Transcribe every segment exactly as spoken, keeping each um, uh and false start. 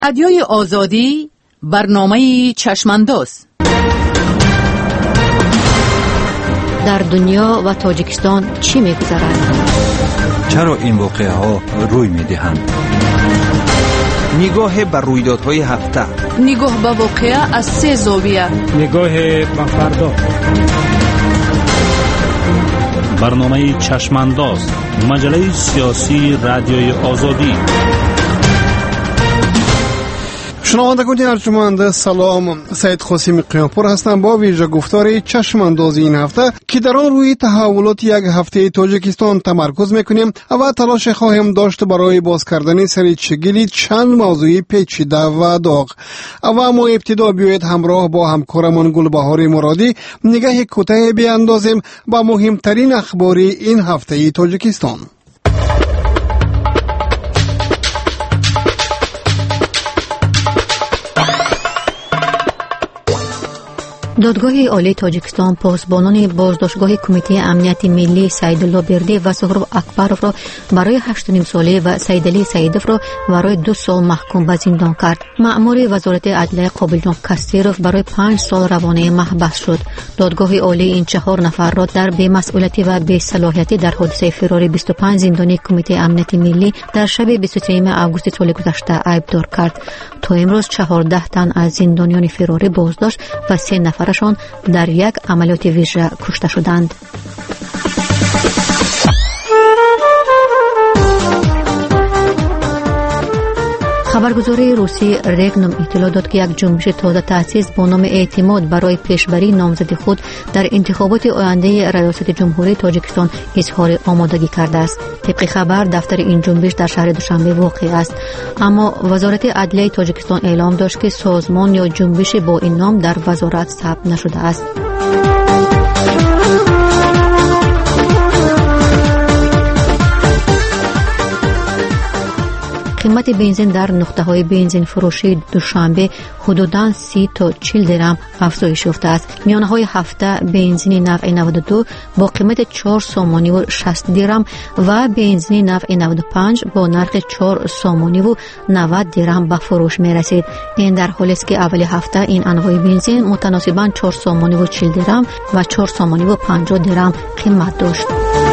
رادیوی آزادی برنامه چشمانداز. در دنیا و تاجیکستان چی می‌گذرد؟ چرا این واقعه ها روی می‌دهند؟ نگاه بر رویدادهای هفته، نگاه به واقعه از سه زاویه، نگاه به فردا. برنامه چشمانداز، مجله سیاسی رادیوی آزادی. شنوندگان ارجمند، سلام. سید قاسم قیامپور هستم با ویژه گفتار چشم انداز این هفته که در آن روی تحولات یک هفته تاجیکستان تمرکز میکنیم و تلاش خواهیم داشت برای باز کردن سر چگیلی چند موضوع پیچیده و داغ. و اما ابتدا بیایید همراه با همکارمان گلبهار مرادی نگاه کوتاه بیاندازیم با مهمترین اخبار این هفته تاجیکستان. دادگاه عالی تاجیکستان پاسبانان بازداشتگاه کمیته امنیت ملی سیدالله بردی و سهراب اکبروف را برای هشت و نیم ساله و سیدعلی سیدوف را برای دو سال محکوم به زندان کرد. مأمور وزارت عدلیه قابلجان کستیروف برای پنج سال روانه محبس شد. دادگاه عالی این چهار نفر را در بی‌مسئولیتی و بی‌صلاحیتی در حادثه فرار بیست و پنج زندانی کمیته امنیت ملی در شب بیست و سوم آگوست سال گذشته عیبدار کرد. تا امروز چهارده تن از زندانیان فراری بازداشت و سه نفر شان در یک عملیات ویژه کشته شدند. خبرگزاری روسی رگنوم اطلاع داد که یک جنبش تازه تأسیس با نام اعتماد برای پیشبری نامزدی خود در انتخابات آینده ریاست جمهوری تاجیکستان اظهار آمادگی کرده است. طبق خبر دفتر این جنبش در شهر دوشنبه واقع است، اما وزارت عدلیه تاجیکستان اعلام داشت که سازمان یا جنبش با این نام در وزارت ثبت نشده است. قیمت بنزین در نقطه‌های بنزین فروشی دوشنبه حدوداً سی تا چهل درهم افزایش یافته است. میانه‌های هفته بنزین نوع نود و دو با قیمت چهار سومانی و شصت درهم و بنزین نوع نود و پنج با نرخ چهار سومانی و نود درهم به فروش می‌رسید. این در حالی است که اول هفته این انواع بنزین متناسباً چهار سومانی و چهل درهم و چهار سومانی و پنجاه درهم قیمت داشت.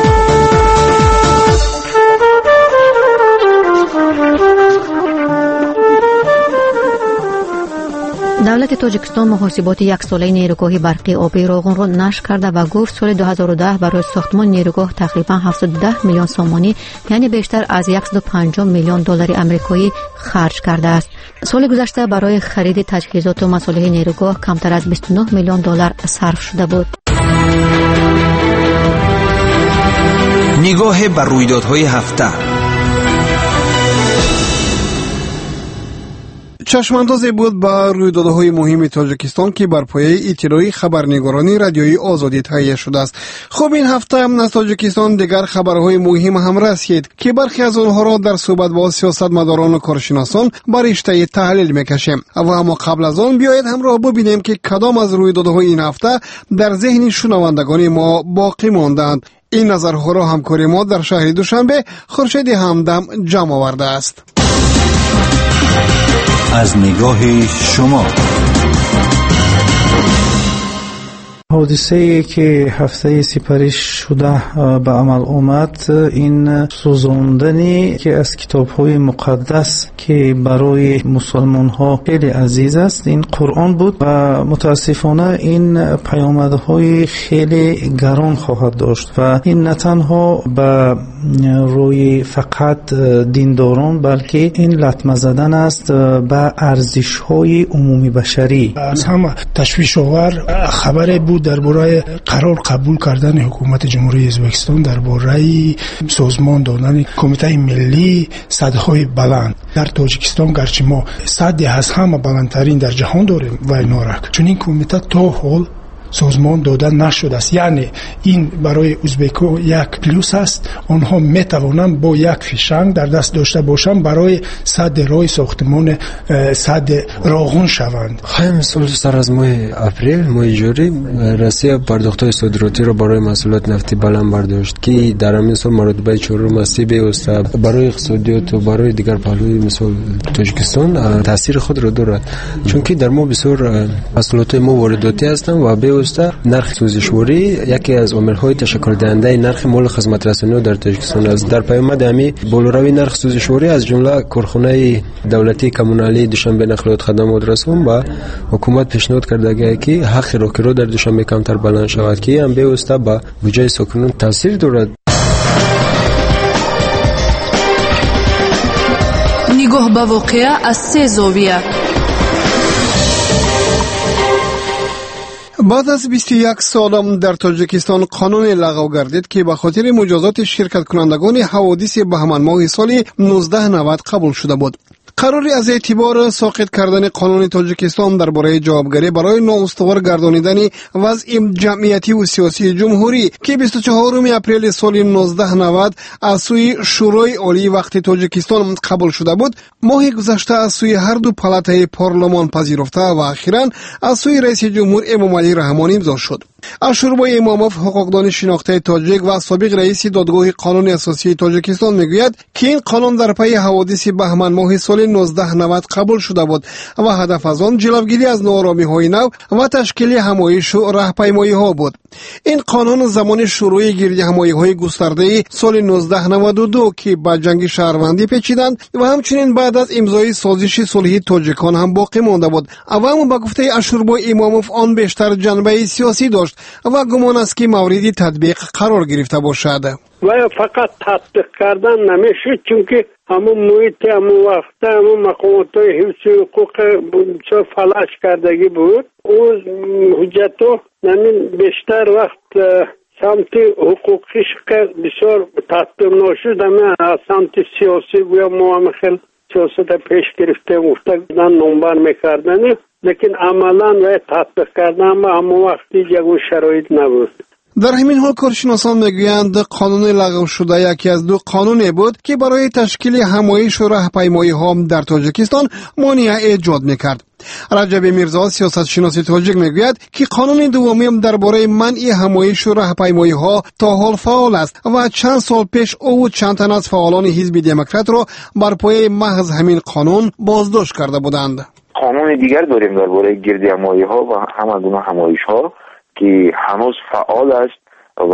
دولت تاجیکستان محاسبات یک ساله نیروگاه برقی آبی راغون را نشر کرده و گفت سال دو هزار و ده برای ساختمان نیروگاه تقریبا هفتصد و ده میلیون سومانی یعنی بیشتر از صد و پنجاه میلیون دلار آمریکایی خرج کرده است. سال گذشته برای خرید تجهیزات و مصالح نیروگاه کمتر از بیست و نه میلیون دلار صرف شده بود. نگاه بر رویدادهای هفته. چشماندازی بود با رویدادهای مهم تاجیکستان که بر پایه اطلاعی خبرنگارانی رادیوی آزادی تهیه شده است. خب این هفته هم از تاجیکستان دیگر خبرهای مهم هم رسید که برخی از آنها را در صحبت با سیاستمداران و کارشناسان بر رشته تحلیل میکشیم. و اما قبل از آن بیایید همراه ببینیم که کدام از رویدادهای این هفته در ذهن شنوندگان ما باقی ماندند. این نظرها را همکار ما در شهر دوشنبه خورشید همدم جمع آورده است. از نگاه شما. حادثه‌ای که هفته سپری شده به عمل آمد این سوزاندنی که از کتاب‌های مقدس که برای مسلمان‌ها خیلی عزیز است این قرآن بود و متاسفانه این پیامدهای خیلی گران خواهد داشت و این نه تنها به روی فقط دینداران بلکه این لطمه زدن است به ارزش‌های عمومی بشری. از همه تشویش آور خبر بود درباره قرار قبول کردن حکومت جمهوری ازبکستان درباره سازمان دادن کمیته ملی سدهای بلند در تاجیکستان. گرچه ما سدی از همه بلندترین در جهان داریم و اینا را چون این کمیته تا حال سازمان داده نشده است. یعنی این برای ازبکو یک پلوس است. آنها می توانند با یک فیشنگ در دست داشته باشند برای سد راه ساختمان سد راغون شوند. خیلی سال سر از ماه اپریل ماه جاری روسیه پرداخت‌های صادراتی را برای محصولات نفتی بلند برداشت که در همین سال مرتبه چهارم است بیوسته برای اقتصادیات و برای دیگر پهلوهای مثل تاجیکستان تاثیر خود را دارد، چون که در ما بسیار محصولات ما وارداتی هستند و بیوسته نرخ سوزشواری یکی از عامل‌های تشکیل دهنده نرخ مال خدمات رسانی در تاجیکستان است. در پیامد همین بالاروی نرخ سوزشواری از جمله کارخانه دولتی کمونالی دوشنبه نقلیات خدمات رسون با حکومت پیشنهاد کرده که حق راکرو در دوشنبه کمتر بلند شود که هم بیوسته با بودجه ساکنان تاثیر دارد. نگاه به واقعه از سه زاویه. بعد از بیست و یک سال در تاجیکستان قانون لغو گردید که به خاطر مجازات شرکت کنندگان حوادث بهمن ماه سال نوزده نود قبول شده بود. قراری از اعتبار ساقط کردن قانون تاجیکستان درباره جوابگری برای نااستوار گردانیدن وضع جمعیتی و سیاسی جمهوری که بیست و چهارم اپریل سال نوزده نود از سوی شورای عالی وقت تاجیکستان قبول شده بود، ماه گذشته از سوی هر دو پالاتای پارلمان پذیرفته و اخیراً از سوی رئیس جمهور امامعلی رحمانی امضا شد. اشوربای اماموف حقوقدان شناخته تاجیک و سابق رئیس دادگاه قانون اساسی تاجیکستان میگوید که این قانون در پی حوادث بهمن ماه سال نوزده نود قبول شده بود و هدف از آن جلوگیری از ناآرامی‌های نو و تشکیل همایش و راهپیمایی‌ها بود. این قانون زمان شروع گردی همایی‌های گسترده سال نوزده نود و دو که با جنگ شهروندی پیچیدند و همچنین بعد از امضای سازش صلحی تاجیکان هم باقی مانده بود. اما با گفته اشوربای اماموف آن بیشتر جنبه سیاسی داشت و گمان است که موردی تطبیق قرار گرفته باشد. و فقط تطبیق کردن نمیشه، چون که همون محیط همون وقت همون مقامات های حفظ حقوق چه فلاش کردگی بود. اون حجتو نمین بیشتر وقت سمت حقوقیش که بسیار تطبیق نشد، همین سمت سیاسی گویا موامخل سیاست پیش گرفته مفتقدن نمبر میکردن، لیکن عملا و تطبیق کردن ما همون وقتی جگو شرایط نبود. در همین حال کارشناسان میگویند قانون لغو شده یکی از دو قانونی بود که برای تشکیل همایش و راهپیمایی ها در تاجیکستان مانع ایجاد میکرد. رجب میرزا سیاستشناس تاجیک میگوید که قانون دومی درباره منع همایش و راهپیمایی ها تا حال فعال است و چند سال پیش او چند تن از فعالان حزب دموکرات را بر پایه محض همین قانون بازداشت کرده بودند. قانون دیگر داریم درباره گردی همایی ها و همه گونه همایش ها که هنوز فعال است و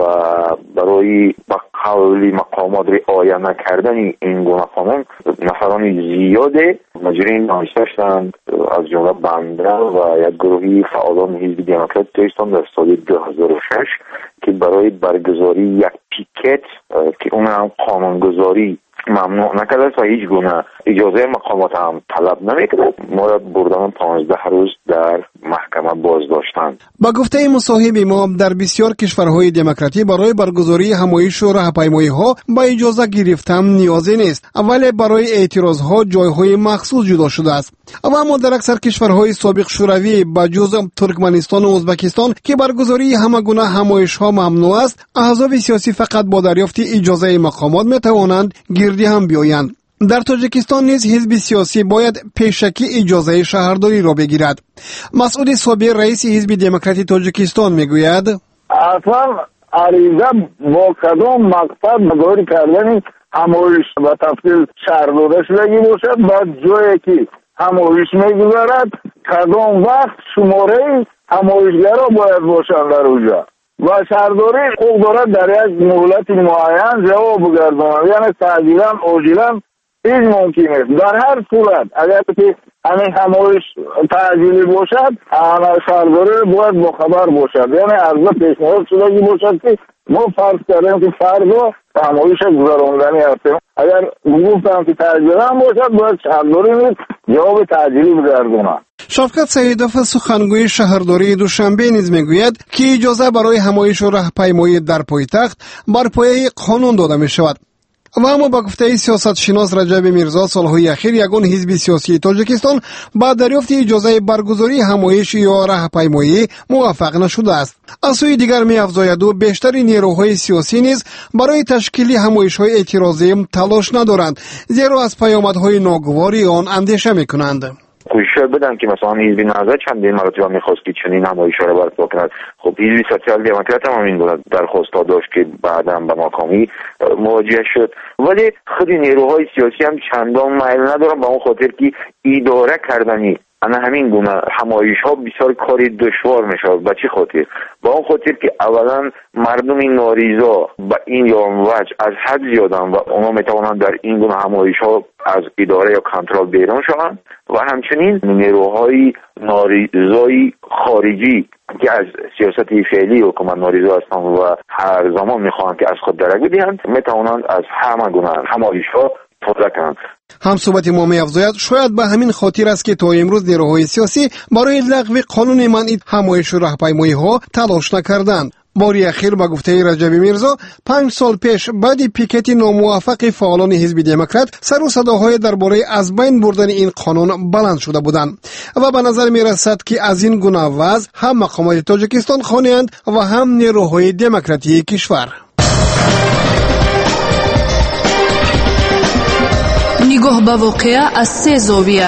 برای با قول مقامات رعایت نکردن این گونه قانون نفران زیاد مجری نامزد شدند، از جمله بنده و یک گروهی فعالان حزب دموکرات تاجیکستان در سال دو هزار و شش که برای برگزاری یک پیکت که اون هم قانونگذاری ممنوع نکرده و هیچ گونه اجازه مقامات هم طلب نمیکرد، ما را بردن پانزده روز در محکمه بازداشتند. با گفته مصاحب ما در بسیار کشورهای دموکراتی برای برگزاری همایش و راهپیمایی ها با اجازه گرفتن نیازی نیست، ولی برای اعتراض ها جایهای مخصوص جدا شده است. اما در اکثر کشورهای سابق شوروی با جز ترکمنستان و ازبکستان که برگزاری همه گونه همایش ها ممنوع است، احزاب سیاسی فقط با دریافت اجازه مقامات می توانند گردی هم بیایند. در تاجیکستان نیز حزب سیاسی باید پیشکی اجازه شهرداری را بگیرد. مسعود صابر رئیس حزب دموکراتی تاجیکستان میگوید اصلا عریضه با کدام مقصد بگاری کردن همایش و تفصیل شهرداری شدگی باشد، بعد جایی که همایش میگذارد کدام وقت شماره همایشگرها باید باشند در اونجا و شهرداری حقوق دارد در یک مهلت معین جواب بگرداند، یعنی تعجیلا عاجلا هیچ ممکن است. در هر صورت اگر که همین همایش تعجیلی باشد شهرداری باید با خبر باشد، یعنی از پیشنهاد شدگی باشد که ما فرض کردیم که فردا همایش گذراندنی هستیم، اگر گفتم که تعجیلی هم باشد باید شهرداری نیست جواب تعجیلی بگرداند. شفقت سیدوف سخنگوی شهرداری دوشنبه نیز میگوید که اجازه برای همایش و راهپیمایی در پایتخت بر پایه قانون داده می شود. و اما با گفته سیاستشناس رجب میرزا سالهای اخیر یگان حزب سیاسی تاجیکستان با دریافت اجازه برگزاری همایش یا راهپیمایی موفق نشده است. از سوی دیگر می‌افزاید و بیشتر نیروهای سیاسی نیز برای تشکیل همایش‌های اعتراضی تلاش ندارند، زیرا از پیامدهای ناگواری آن اندیشه می‌کنند. کوشش بدن که مثلا حزب نهضت چندین مرتبه میخواست که چنین همایش‌ها را برپا کند. خب حزب سوسیال دموکرات هم این گونه درخواست داشت که بعداً به ناکامی مواجه شد، ولی خود نیروهای سیاسی هم چندان میل ندارن به اون خاطر که اداره کردنی انا همین گونه همایش‌ها بسیار کاری دشوار میشه. به چه خاطر؟ با اون خاطر که اولا مردم ناریضا با این یا وجه از حد زیادن و اونا میتوانند در این گونه همایش‌ها از اداره یا کنترل بیرون شوند و همچنین نیروهای ناریضای خارجی که از سیاست فعلی حکومت ناریضا هستند و هر زمان میخواهند که از خود درک بدهند میتوانند از همه گونه همایش‌ها توضیح کنند. هم صحبت ما می‌افزاید شاید به همین خاطر است که تا امروز نیروهای سیاسی برای لغو قانون منع همایش و راهپیمایی‌ها تلاش نکردند. باری اخیر با گفته رجب میرزا پنج سال پیش بعد پیکت ناموفق فعالان حزب دموکرات سر و صداهای درباره از بین بردن این قانون بلند شده بودند و به نظر میرسد که از این گونه وضع هم مقامات تاجیکستان خوانند و هم نیروهای دموکراتی کشور. نگاه به واقعه از سه زاویه.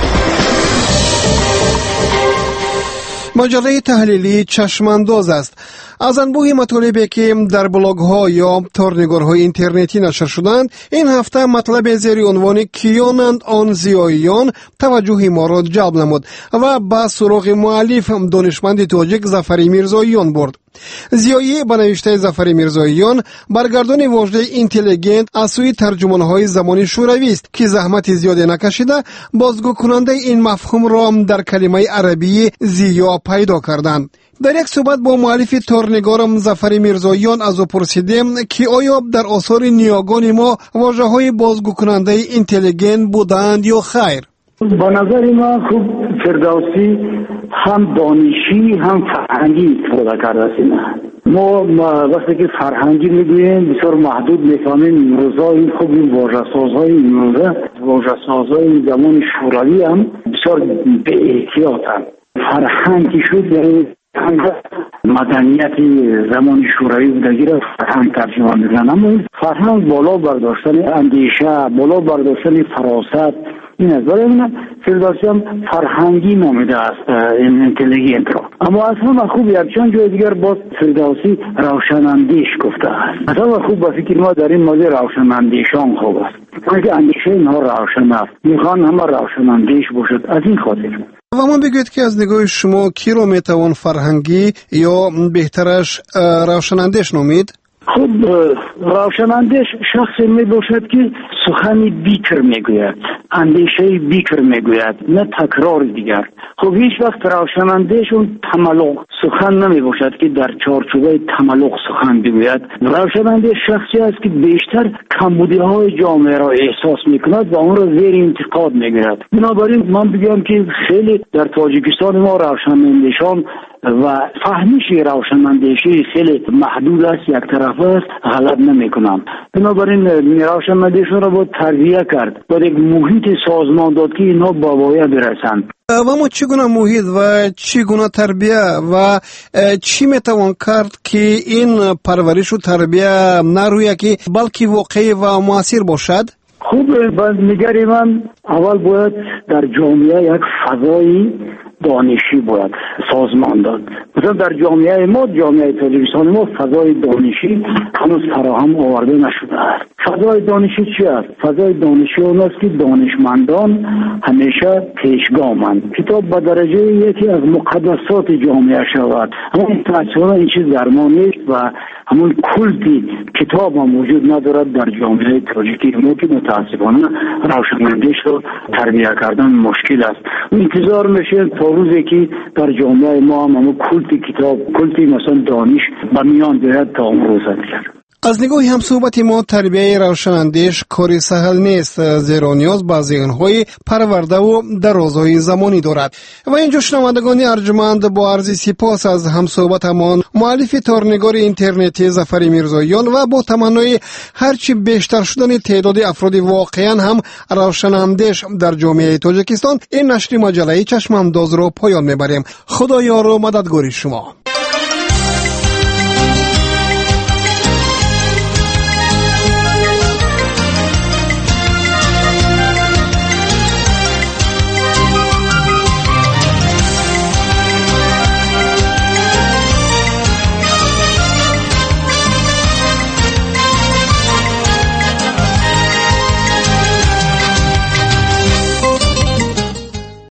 مجله تحلیلی چشمانداز است. از انبوه مطالبی که در بلاگ ها یا تورنگارهای اینترنتی نشر شدند، این هفته مطلب زیر عنوان کیانند آن زیاییان توجه ما را جلب نمود و با سراغ مؤلف دانشمند تاجیک ظفری میرزاییان برد. زیایی به نوشته ظفری میرزاییان برگردان واژه اینتلیگنت از سوی ترجمانهای زمانی شوروی است که زحمت زیادی نکشیده بازگو کننده این مفهوم را در کلمه عربی زیا پیدا کردند. در یک صحبت با مؤلف تورنگارم ظفری میرزاییان از او پرسیدیم که آیا در آثار نیاگان ما واژه‌های بازگو کننده اینتلیگنت بودند یا خیر؟ با نظر ما خوب فردوسی هم دانشی هم فرهنگی استفاده کرده است. ما وقتی که فرهنگی میگوییم بسیار محدود میفهمیم. امروزا این خوب این واژه سازهای امروزه واژه سازهای زمان شوروی هم بسیار به احتیاطن. فرهنگی شد یعنی مدنیت زمان شوروی بودگی را فرهنگ ترجمه میکنن، اما این فرهنگ بالا برداشتن اندیشه، بالا برداشتن فراست این است. برای من فردوسی هم فرهنگی نامیده است این اینتلیگنت را. اما از همه خوب یک چند جای دیگر باز فردوسی روشناندیش گفته است. از همه خوب با فکر ما در این موضوع روشناندیشان خوب است، که اندیشه اینها روشن است، میخوان همه روشناندیش باشد. از این خاطر و ما بگوید که از نگاه شما کی رو میتوان فرهنگی یا بهترش روشناندیش نامید؟ خود روشناندیش شخصی می باشد که سخنی بیکر میگوید، اندیشه بیکر میگوید، نه تکرار دیگر. خب هیچ وقت روشناندیش اون تملق سخن نمی باشد که در چارچوبه تملق سخن بگوید. روشناندیش شخصی است که بیشتر کمبودی های جامعه را احساس میکند و آن را زیر انتقاد میگیرد. بنابراین من بگم که خیلی در تاجیکستان ما روشناندیشان و فهمیش روشناندیشی خیلی محدود است، یک طرف است، غلط نمی کنم. بنابراین روشناندیشان را باید تربیه کرد، باید یک محیط سازمان داد که اینها با باید برسند. و ما چگونه محیط و چگونه تربیه و چی میتوان کرد که این پرورش و تربیه نرویه که بلکه واقعی و موثر باشد؟ خوب باز نگری من اول باید در جامعه یک فضای دانشی باید سازمان داد. مثلا در جامعه ما، جامعه تاجیکستان ما، فضای دانشی هنوز فراهم آورده نشده است. فضای دانشی چی است؟ فضای دانشی اون است که دانشمندان همیشه پیشگامند. کتاب به درجه یکی از مقدسات جامعه شود. اما متاسفانه این چیز در ما نیست و همون کلتی کتاب هم وجود ندارد در جامعه تاجیکی ما که متاسفانه روشناندیش رو تربیه کردن مشکل است. انتظار میشه تا روزی که در جامعه ما هم همون کلتی کتاب، کلتی مثلا دانش به میان بیاید تا امروز دیگر. از نگاه همصحبت ما تربیه روشناندیش کاری سهل نیست، زیرا نیاز به ذهن‌های پرورده و درازهای زمانی دارد. و اینجا شنوندگان ارجمند با عرض سپاس از همصحبتمان مؤلف تارنگار اینترنتی ظفر میرزاییان و با تمنای هرچی بیشتر شدن تعداد افراد واقعا هم روشناندیش در جامعه تاجیکستان، این نشر مجله چشم انداز را پایان میبریم. خدا یار و مددگار شما.